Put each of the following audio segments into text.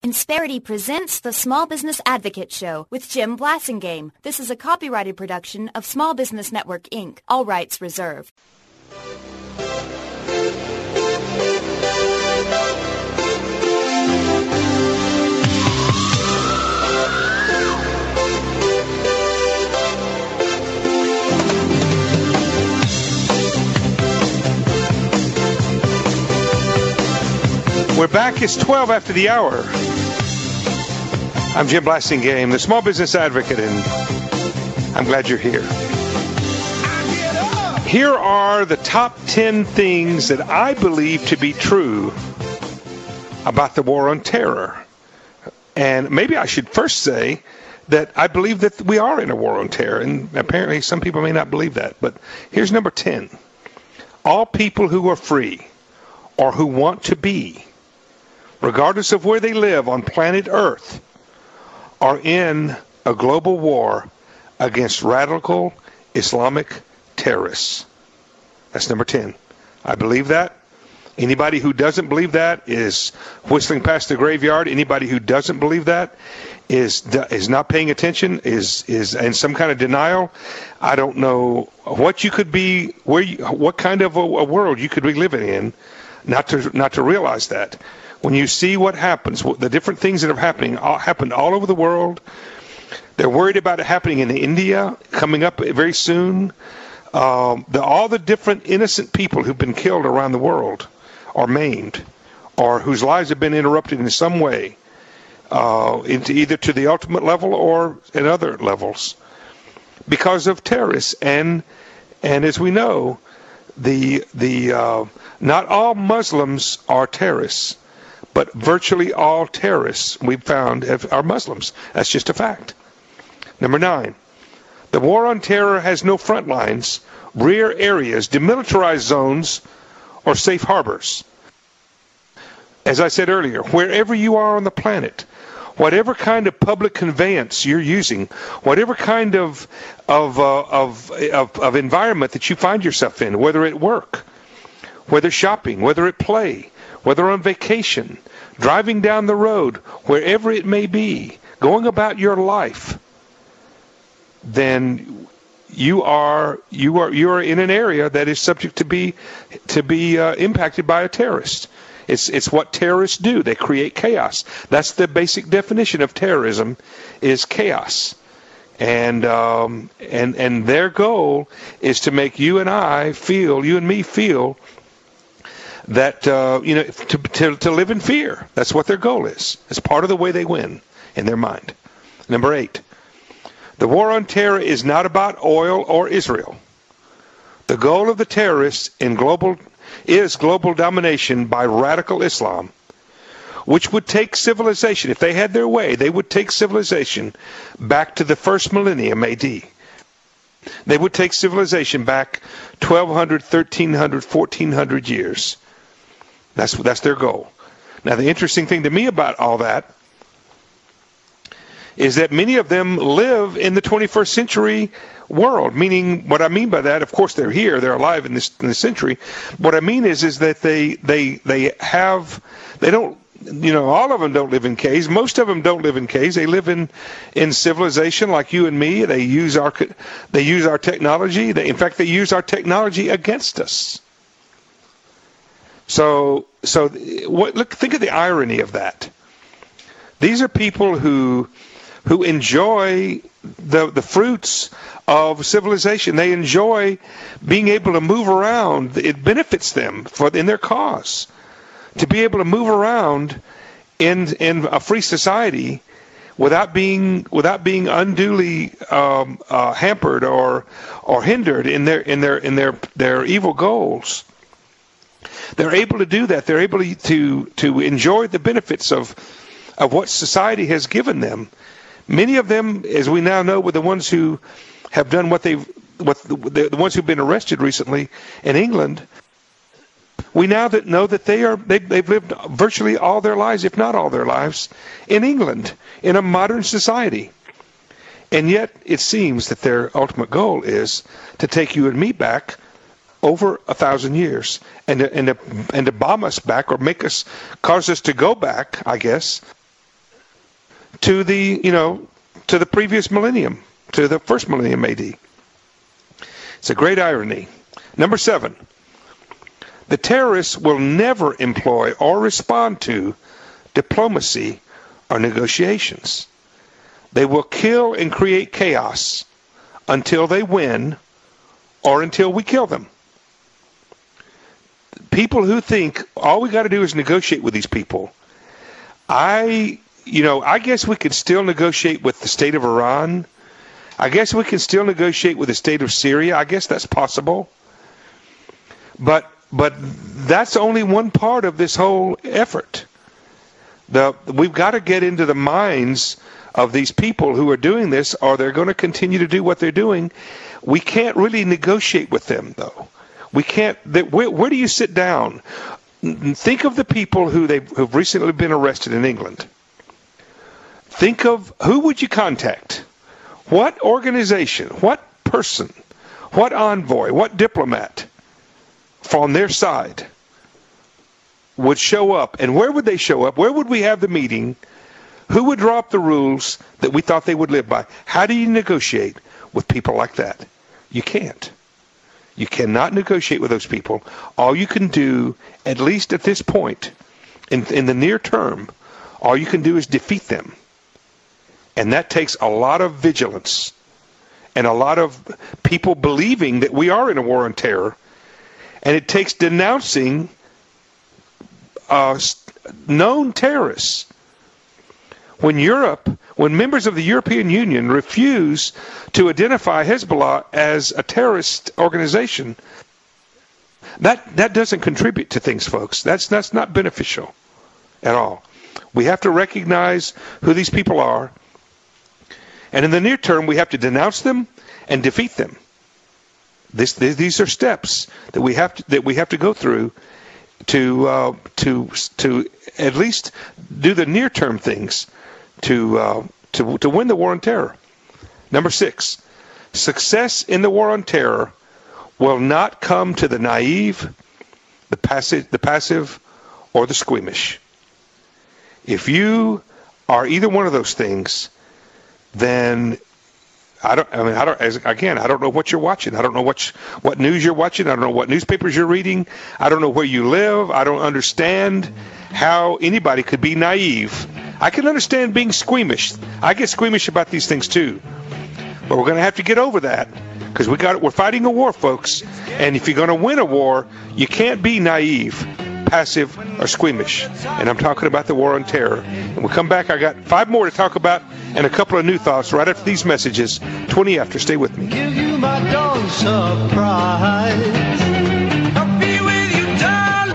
Insperity presents the Small Business Advocate Show with Jim Blasingame. This is a copyrighted production of Small Business Network, Inc. All rights reserved. We're back. It's 12 after the hour. I'm Jim Blasingame, the Small Business Advocate, and I'm glad you're here. Here are the top 10 things that I believe to be true about the war on terror. And maybe I should first say that I believe that we are in a war on terror, and apparently some people may not believe that. But here's number 10. All people who are free or who want to be, regardless of where they live on planet Earth, are in a global war against radical Islamic terrorists. That's number 10. I believe that. Anybody who doesn't believe that is whistling past the graveyard. Anybody who doesn't believe that is not paying attention, is in some kind of denial. I don't know what you could be, what kind of a world you could be living in, not to realize that. When you see what happens, the different things that are happened all over the world, they're worried about it happening in India, coming up very soon. All the different innocent people who've been killed around the world, or maimed, or whose lives have been interrupted in some way, into either to the ultimate level or at other levels, because of terrorists. And as we know, not all Muslims are terrorists. But virtually all terrorists we've found are Muslims. That's just a fact. Number 9, the war on terror has no front lines, rear areas, demilitarized zones, or safe harbors. As I said earlier, wherever you are on the planet, whatever kind of public conveyance you're using, whatever kind of environment that you find yourself in, whether at work, whether shopping, whether at play, whether on vacation, driving down the road, wherever it may be, going about your life, then you are in an area that is subject to be impacted by a terrorist. It's what terrorists do. They create chaos. That's the basic definition of terrorism, is chaos. And their goal is to make you and me feel that to live in fear. That's what their goal is. It's part of the way they win in their mind. Number 8, the war on terror is not about oil or Israel. The goal of the terrorists is global domination by radical Islam, which would take civilization, if they had their way, they would take civilization back to the first millennium AD. They would take civilization back 1,200, 1,300, 1,400 years. That's their goal. Now, the interesting thing to me about all that is that many of them live in the 21st century world. Meaning, what I mean by that, of course, they're here, they're alive in this century. What I mean is that they don't. All of them don't live in caves. Most of them don't live in caves. They live in civilization like you and me. They use our technology. In fact, they use our technology against us. So think of the irony of that. These are people who enjoy the fruits of civilization. They enjoy being able to move around. It benefits them in their cause to be able to move around in a free society without being unduly hampered or hindered in their evil goals. They're able to do that. They're able to enjoy the benefits of what society has given them. Many of them, as we now know, were the ones who have done the ones who've been arrested recently in England. We now know that they've lived virtually all their lives, if not all their lives, in England, in a modern society. And yet, it seems that their ultimate goal is to take you and me back over 1,000 years and to bomb us back, or cause us to go back, I guess, to the previous millennium, to the first millennium AD. It's a great irony. Number 7, the terrorists will never employ or respond to diplomacy or negotiations. They will kill and create chaos until they win or until we kill them. People who think all we got to do is negotiate with these people, I guess we could still negotiate with the state of Iran. I guess we can still negotiate with the state of Syria. I guess that's possible. But that's only one part of this whole effort. We've got to get into the minds of these people who are doing this, or they're going to continue to do what they're doing. We can't really negotiate with them, though. We can't. Where do you sit down? Think of the people who've recently been arrested in England. Think of who would you contact? What organization? What person? What envoy? What diplomat from their side would show up? And where would they show up? Where would we have the meeting? Who would draw up the rules that we thought they would live by? How do you negotiate with people like that? You can't. You cannot negotiate with those people. All you can do, at least at this point, in the near term, all you can do is defeat them. And that takes a lot of vigilance and a lot of people believing that we are in a war on terror. And it takes denouncing known terrorists. When members of the European Union refuse to identify Hezbollah as a terrorist organization, that doesn't contribute to things, folks. That's not beneficial at all. We have to recognize who these people are, and in the near term, we have to denounce them and defeat them. These are steps that we have to go through to at least do the near term things to win the war on terror. Number 6, success in the war on terror will not come to the naive, the passive, or the squeamish. If you are either one of those things, then I don't know what you're watching. I don't know what news you're watching. I don't know what newspapers you're reading. I don't know where you live. I don't understand how anybody could be naive. I can understand being squeamish. I get squeamish about these things too. But we're going to have to get over that because we're fighting a war, folks. And if you're going to win a war, you can't be naive, passive, or squeamish. And I'm talking about the war on terror. And we'll come back. I got 5 more to talk about and a couple of new thoughts right after these messages. 20 after. Stay with me. Give you my dawn surprise. I'll be with you, darling.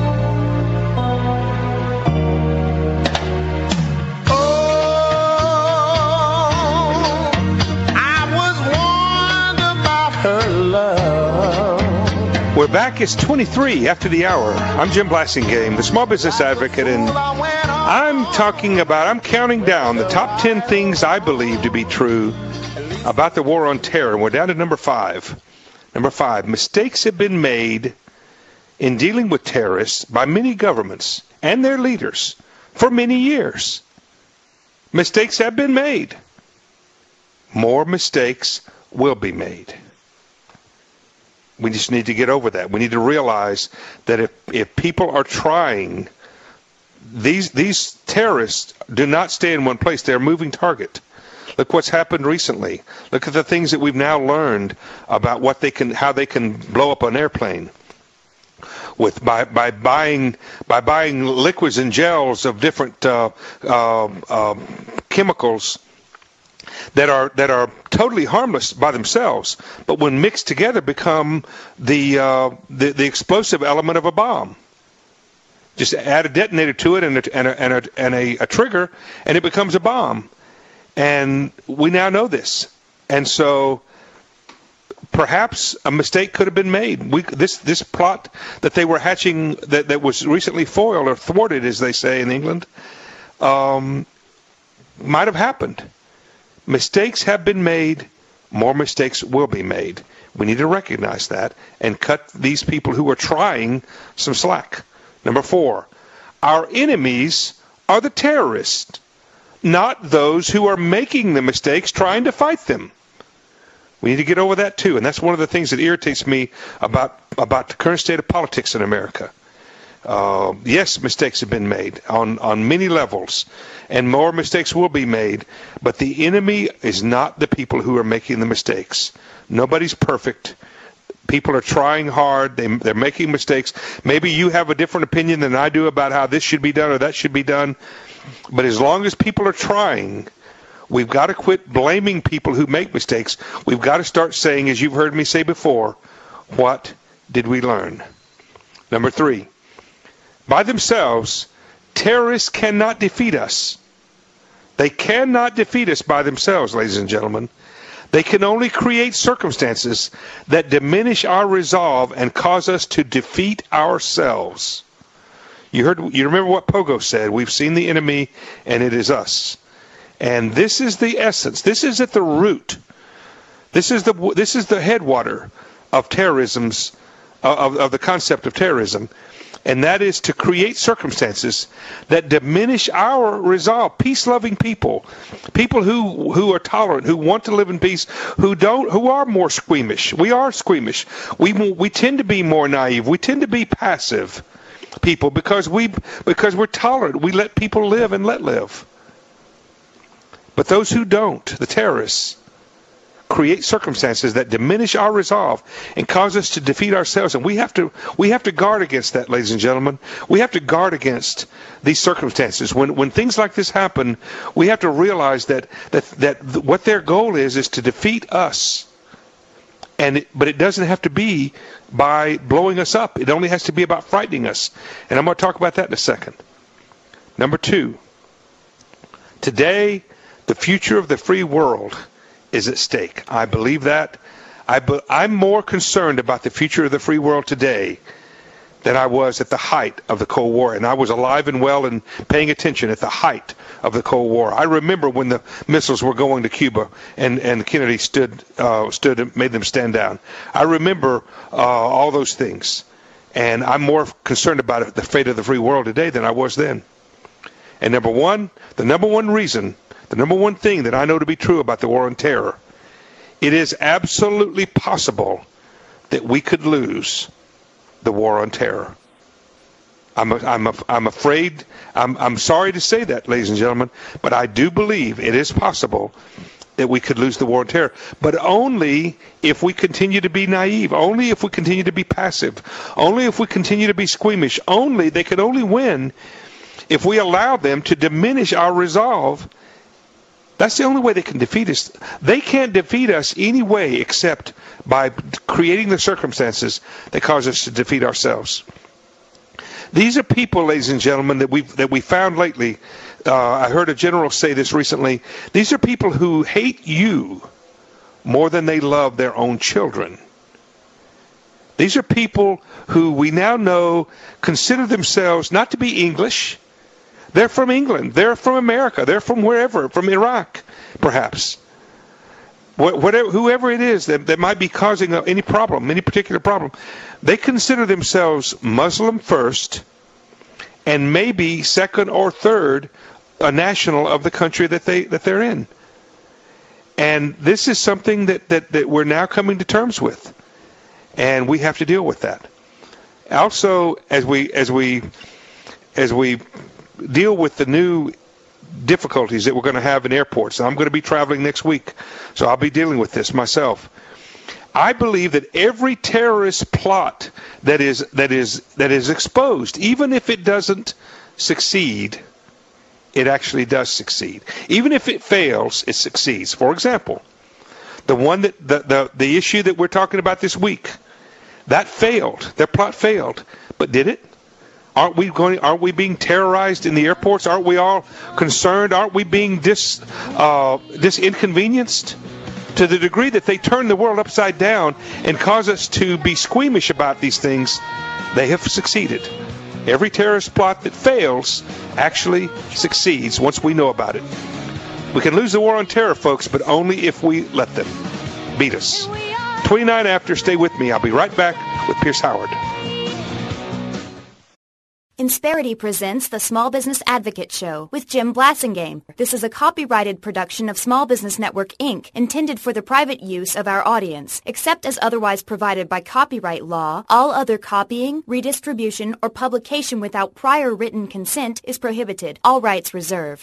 Oh, I was warned about her love. We're back. It's 23 after the hour. I'm Jim Blasingame, the Small Business Advocate, and I'm counting down the top 10 things I believe to be true about the war on terror. And we're down to number 5. Number 5, mistakes have been made in dealing with terrorists by many governments and their leaders for many years. Mistakes have been made. More mistakes will be made. We just need to get over that. We need to realize that if people are trying, these terrorists do not stay in one place. They're a moving target. Look what's happened recently. Look at the things that we've now learned about how they can blow up an airplane by buying liquids and gels of different chemicals that are totally harmless by themselves, but when mixed together become the explosive element of a bomb. Just add a detonator to it and a trigger, and it becomes a bomb. And we now know this. And so perhaps a mistake could have been made. This plot that they were hatching that was recently foiled or thwarted, as they say in England, might have happened. Mistakes have been made. More mistakes will be made. We need to recognize that and cut these people who are trying some slack. Number 4, our enemies are the terrorists, not those who are making the mistakes trying to fight them. We need to get over that too, and that's one of the things that irritates me about the current state of politics in America. Yes, mistakes have been made on many levels, and more mistakes will be made, but the enemy is not the people who are making the mistakes. Nobody's perfect. People are trying hard. They're making mistakes. Maybe you have a different opinion than I do about how this should be done or that should be done, but as long as people are trying, we've got to quit blaming people who make mistakes. We've got to start saying, as you've heard me say before, what did we learn? Number 3, by themselves, terrorists cannot defeat us. They cannot defeat us by themselves, ladies and gentlemen. They can only create circumstances that diminish our resolve and cause us to defeat ourselves. You remember what Pogo said, we've seen the enemy and it is us. And this is the essence. This is at the root. This is the headwater of terrorism's of the concept of terrorism, and that is to create circumstances that diminish our resolve. Peace-loving people who are tolerant, who want to live in peace, who are more squeamish. We are squeamish. We tend to be more naive. We tend to be passive people because we're tolerant. We let people live and let live. But those who don't, the terrorists, create circumstances that diminish our resolve and cause us to defeat ourselves. And we have to guard against that, ladies and gentlemen. We have to guard against these circumstances. When things like this happen, we have to realize that what their goal is to defeat us. But it doesn't have to be by blowing us up. It only has to be about frightening us. And I'm going to talk about that in a second. Number 2, today, the future of the free world is at stake. I believe that. I'm more concerned about the future of the free world today than I was at the height of the Cold War. And I was alive and well and paying attention at the height of the Cold War. I remember when the missiles were going to Cuba and Kennedy stood and made them stand down. I remember all those things. And I'm more concerned about the fate of the free world today than I was then. And the number one thing that I know to be true about the war on terror, it is absolutely possible that we could lose the war on terror. I'm afraid, I'm sorry to say that, ladies and gentlemen, but I do believe it is possible that we could lose the war on terror, but only if we continue to be naive, only if we continue to be passive, only if we continue to be squeamish. They could only win if we allow them to diminish our resolve. That's the only way they can defeat us. They can't defeat us any way except by creating the circumstances that cause us to defeat ourselves. These are people, ladies and gentlemen, that we found lately. I heard a general say this recently. These are people who hate you more than they love their own children. These are people who we now know consider themselves not to be English. They're from England. They're from America. They're from wherever, from Iraq, perhaps. Whoever it is that might be causing any particular problem, they consider themselves Muslim first, and maybe second or third, a national of the country that they're in. And this is something that we're now coming to terms with, and we have to deal with that. Also, as we deal with the new difficulties that we're going to have in airports. I'm going to be traveling next week, so I'll be dealing with this myself. I believe that every terrorist plot that is exposed, even if it doesn't succeed, it actually does succeed. Even if it fails, it succeeds. For example, the one the issue that we're talking about this week, that failed. Their plot failed, but did it? Aren't we being terrorized in the airports? Aren't we all concerned? Aren't we being inconvenienced to the degree that they turn the world upside down and cause us to be squeamish about these things? They have succeeded. Every terrorist plot that fails actually succeeds once we know about it. We can lose the war on terror, folks, but only if we let them beat us. 29 after, stay with me. I'll be right back with Pierce Howard. Insperity presents the Small Business Advocate Show with Jim Blasingame. This is a copyrighted production of Small Business Network, Inc., intended for the private use of our audience. Except as otherwise provided by copyright law, all other copying, redistribution, or publication without prior written consent is prohibited. All rights reserved.